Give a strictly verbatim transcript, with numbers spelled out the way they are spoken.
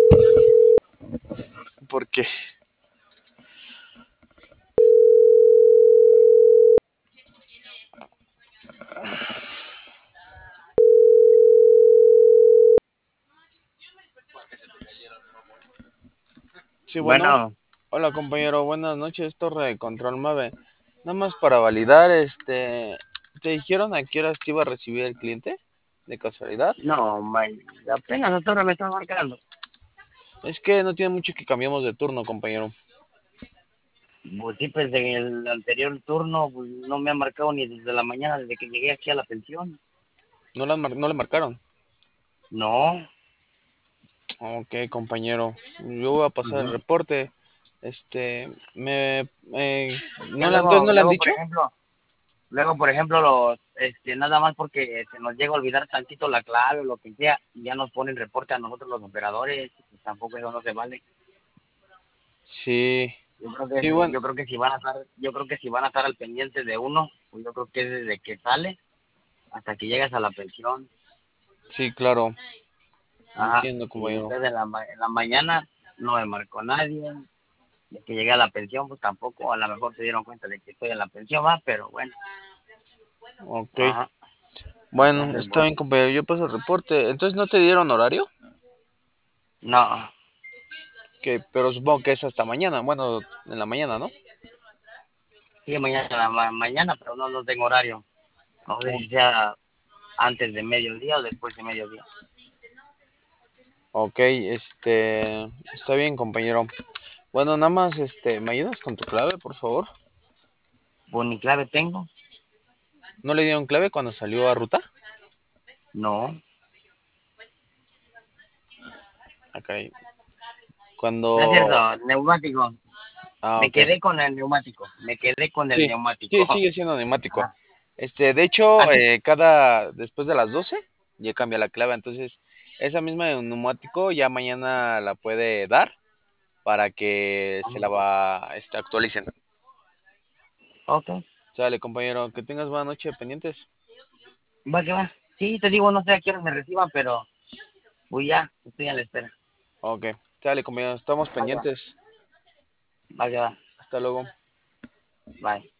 Porque sí, bueno. Bueno, Hola compañero, buenas noches, Torre de Control Mave. Nada más para validar, este, ¿te dijeron a qué horas te iba a recibir el cliente? ¿De casualidad? no, man, apenas hasta ahora me están marcando. Es que no tiene mucho que cambiamos de turno, compañero. Pues sí, pues en el anterior turno pues, no me han marcado ni desde la mañana, desde que llegué aquí a la pensión. ¿No, las mar- no le marcaron? No. Ok, compañero. Yo voy a pasar el Ujú. reporte. Este, me, eh, Que ¿no le, entonces luego, no le han luego, por dicho? ejemplo, luego, por ejemplo, los, este, nada más porque se nos llega a olvidar tantito la clave o lo que sea, ya nos ponen reporte a nosotros los operadores, pues tampoco eso no se vale. Sí, Yo creo sí, que, bueno, yo creo que si van a estar, yo creo que si van a estar al pendiente de uno, pues yo creo que es desde que sale hasta que llegas a la pensión. sí, claro. Ajá. Entiendo, Y compañero. entonces en la, ma- en la mañana no me marcó nadie. De que llegué a la pensión, pues tampoco, a lo mejor se dieron cuenta de que estoy en la pensión, va, pero bueno. Ok. Ajá. Bueno, Entonces, está pues, bien, compañero. Yo paso el reporte. Entonces, ¿no te dieron horario? no. Que, pero supongo que es hasta mañana. Bueno, en la mañana, ¿no? Sí, mañana, ma- mañana, pero no, no tengo horario. No sé O- si sea antes de mediodía o después de mediodía. Ok, este, está bien, compañero. Bueno, nada más, este, ¿me ayudas con tu clave, por favor? Pues ni clave tengo. ¿No le dieron clave cuando salió a ruta? No. Ok. No es Cuando... cierto, neumático. Ah, Me ok. quedé con el neumático. Me quedé con el Sí, sí, neumático. sigue siendo neumático. Ajá. Este, de hecho, Antes, eh, cada, después de las doce ya cambia la clave. Entonces, esa misma de neumático ya mañana la puede dar para que se la va, este, actualicen. ok. Sale, compañero, que tengas buena noche, pendientes. Va que va. Sí, te digo, no sé a qué hora me reciban, pero pues ya, estoy a la espera. Ok, sale, compañero, estamos Va que va. pendientes. Va que va. Hasta luego. Bye.